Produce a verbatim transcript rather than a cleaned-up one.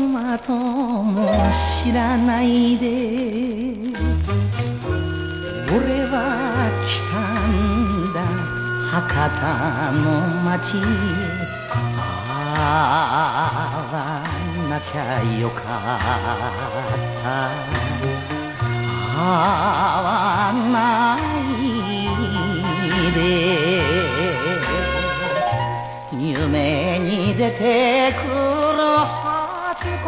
まとも知らないで俺は来たんだ博多の街へ会わなきゃよかった会わないで夢に出てく